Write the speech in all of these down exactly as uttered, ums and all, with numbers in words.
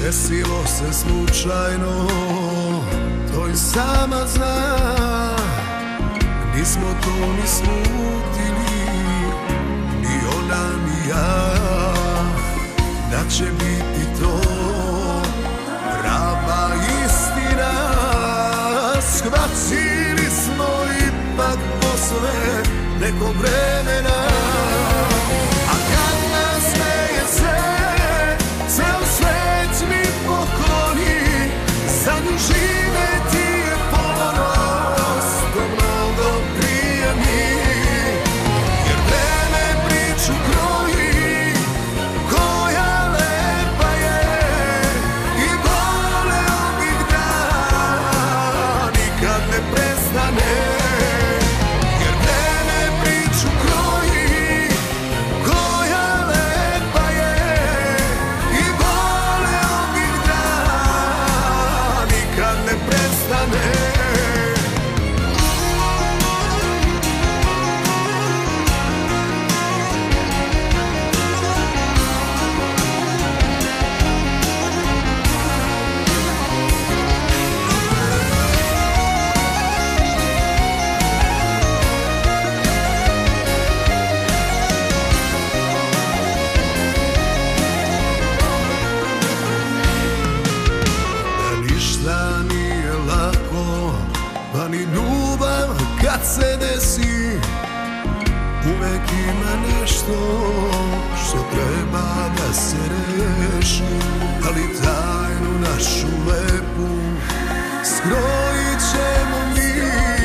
desilo se slučajno, to i sama zna. Nismo to ni slutili, ni ona ni ja, da će biti to prava istina. Shvatili smo ipak posle nekog vremena, a kad nas smeje se, ceo svet mi pokloni, za nju živeti je ponos, to mnogo prije mi, jer vreme priču kroji, koja lepa je, i voleo bih da nikad ne prestane. Pa ni ljubav kad se desi, uvek ima nešto što treba da se reši. Ali tajnu našu lepu skrojit ćemo mi,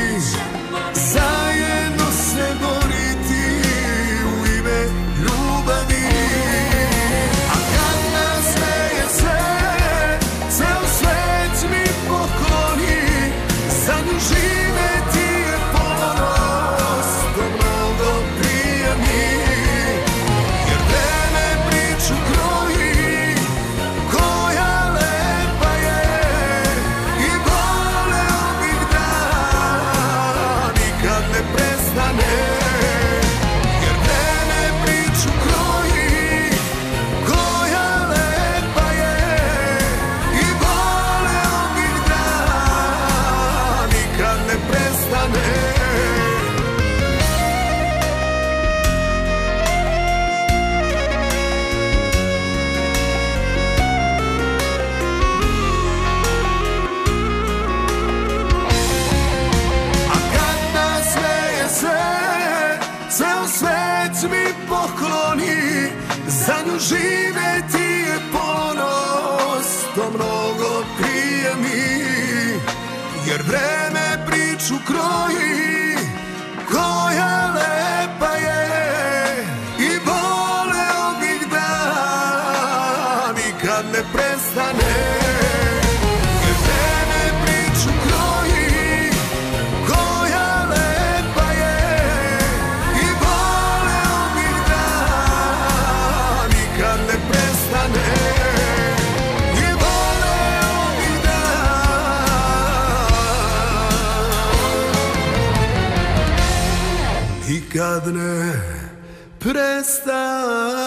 zajedno se boriti u ime ljubavi. A kad nas smeje se, ceo svet mi pokloni, za nju živeti je ponos, to mnogo prije mi, jer vreme priču kroji, koja lepa je, i voleo bih da nikad ne prestane. Jer vreme priču kroji, koja lepa je, i voleo bih da nikad ne prestane. A kad nas smeje se, ceo svet mi pokloni, za nju živeti je ponos, to mnogo prije mi, jer vreme priču kroji, koja lepa je, i voleo bih da nikad ne prestane. Jer vreme priču kroji, koja lepa je, i voleo bih da nikad ne prestane. Nikad ne prestane.